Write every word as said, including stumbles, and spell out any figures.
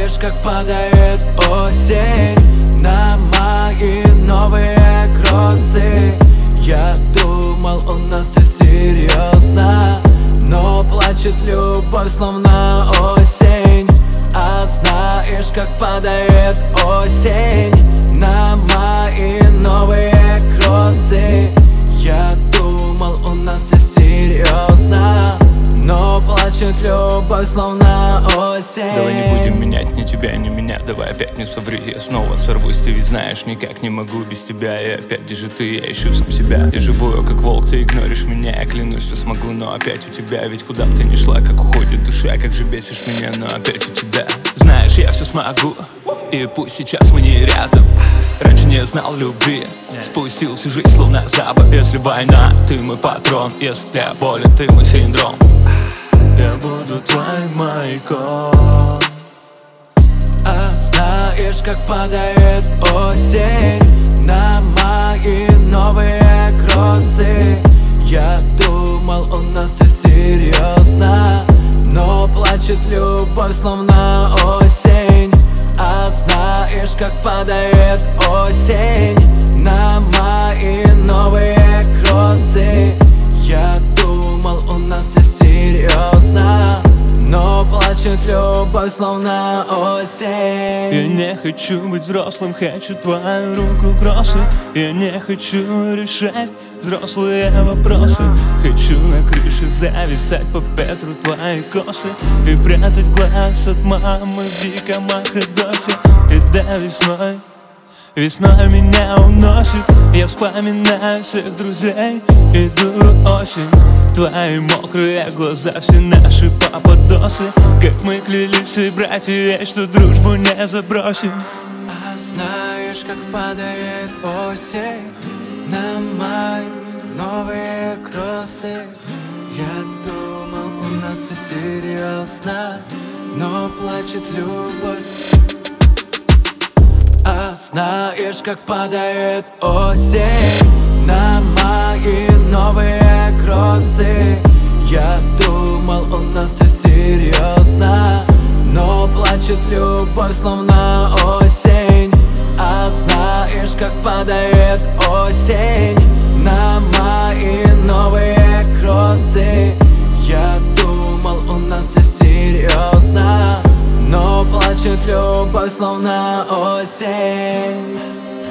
знаешь, как падает осень на мои новые кроссы. Я думал, у нас все серьезно, но плачет любовь, словно осень. А знаешь, как падает осень на мои новые кроссы. Я думал, у нас все серьезно, но плачет любовь, словно осень. Давай не будем менять ни тебя, ни меня. Давай опять не соври, я снова сорвусь. Ты ведь знаешь, никак не могу без тебя. И опять, где же ты, я ищу сам себя. Я живу как волк, ты игноришь меня. Я клянусь, что смогу, но опять у тебя. Ведь куда бы ты ни шла, как уходит душа. Как же бесишь меня, но опять у тебя. Знаешь, я все смогу, и пусть сейчас мы не рядом. Раньше не знал любви, спустил всю жизнь словно запад. Если война, ты мой патрон. Если я болен, ты мой синдром. Я буду твоим маяком. А знаешь, как падает осень на мои новые кроссы. Я думал, у нас все серьезно, но плачет любовь, словно осень. А знаешь, как падает осень на мои новые кроссы. Я думал, у нас все серьезно, но плачет любовь, словно осень. Я не хочу быть взрослым, хочу твою руку кроссы. Я не хочу решать взрослые вопросы. Хочу на крыше зависать по ветру твои косы и прятать глаз от мамы в диком Ахедосе. И да, весной, весной меня уносит. Я вспоминаю всех друзей и дуру осень. Твои мокрые глаза, все наши пападосы. Как мы клялись и братья, что дружбу не забросим. А знаешь, как падает осень на мои новые кроссы. Я думал, у нас все серьезно, но плачет любовь. А знаешь, как падает осень на мои новые кроссы. Я думал, у нас все серьезно, но плачет любовь, словно осень. А знаешь, как падает осень на мои новые кроссы. Я думал, у нас все серьезно, но плачет любовь, словно осень.